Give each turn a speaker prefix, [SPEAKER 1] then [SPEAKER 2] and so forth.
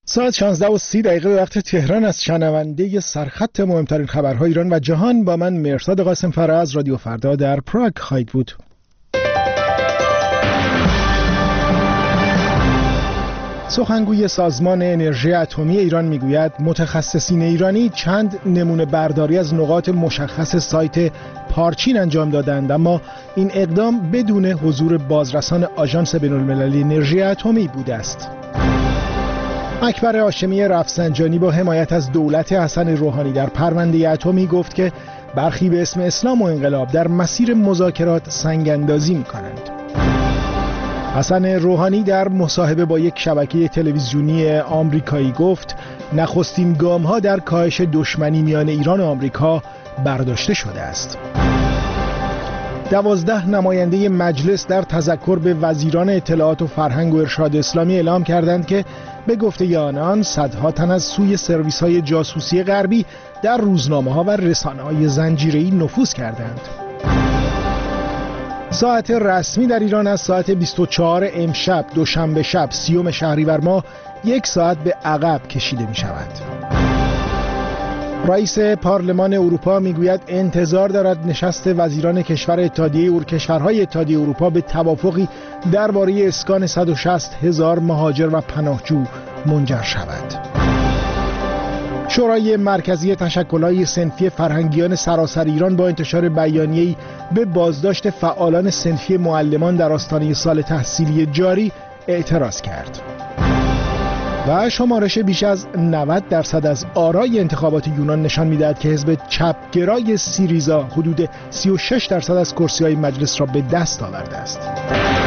[SPEAKER 1] ساعت 16:30 به وقت تهران از شنونده سرخط مهمترین خبرهای ایران و جهان با من مرصاد قاسم فرا از رادیو فردا در پراگ خواهید بود. سخنگوی سازمان انرژی اتمی ایران میگوید متخصصین ایرانی چند نمونه برداری از نقاط مشخص سایت پارچین انجام دادند، اما این اقدام بدون حضور بازرسان آژانس بین‌المللی انرژی اتمی بوده است. اکبر هاشمی رفسنجانی با حمایت از دولت حسن روحانی در پرونده اتمی گفت که برخی به اسم اسلام و انقلاب در مسیر مذاکرات سنگ‌اندازی می‌کنند. حسن روحانی در مصاحبه با یک شبکه تلویزیونی آمریکایی گفت نخستین گام‌ها در کاهش دشمنی میان ایران و آمریکا برداشته شده است. 12 نماینده مجلس در تذکر به وزیران اطلاعات و فرهنگ و ارشاد اسلامی اعلام کردند که به گفته آنان صدها تن از سوی سرویس‌های جاسوسی غربی در روزنامه‌ها و رسانه‌های زنجیره‌ای نفوذ کردند. ساعت رسمی در ایران از ساعت 24 امشب دوشنبه شب 30 شهریور ماه 1 ساعت به عقب کشیده می شود. رئیس پارلمان اروپا میگوید انتظار دارد نشست وزیران کشورهای اتحادیه اروپا به توافقی درباره اسکان 160,000 مهاجر و پناهجو منجر شود. شورای مرکزی تشکل‌های صنفی فرهنگیان سراسر ایران با انتشار بیانیه‌ای به بازداشت فعالان صنفی معلمان در آستانه سال تحصیلی جاری اعتراض کرد. و شمارش بیش از 90% از آرای انتخابات یونان نشان می‌دهد که حزب چپگرای سیریزا حدود 36% از کرسی‌های مجلس را به دست آورده است.